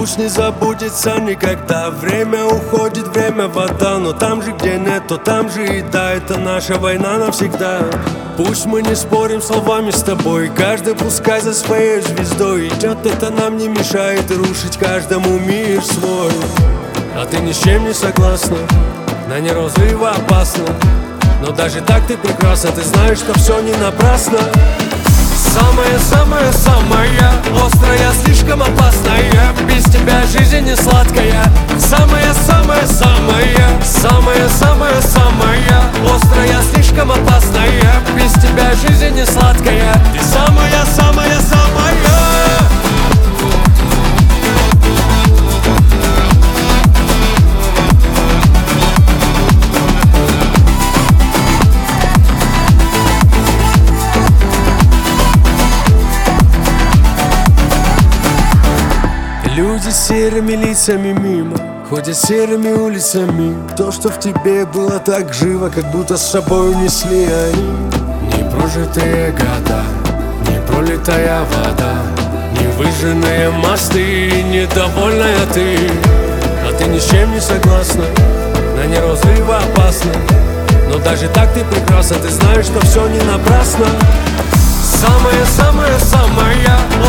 Пусть не забудется никогда. Время уходит, время вода. Но там же, где нет, то там же и да. Это наша война навсегда. Пусть мы не спорим словами с тобой, каждый пускай за своей звездой идет. Это нам не мешает рушить каждому мир свой. А ты ни с чем не согласна, на нервы опасно. Но даже так ты прекрасна, ты знаешь, что все не напрасно. Самая-самая-самая острая, слишком опасная. Без тебя жизнь не сладкая. Самая-самая-самая, самая-самая-самая острая, слишком опасная. Без тебя жизнь не сладкая. Ты самая-самая-самая. Люди с серыми лицами мимо, ходят серыми улицами. То, что в тебе было так живо, как будто с собой унесли они. Непрожитые года, не пролитая вода, невыжженные мосты, недовольная ты. А ты ни с чем не согласна, на нервы опасно. Но даже так ты прекрасна, ты знаешь, что все не напрасно. Самая-самая-самая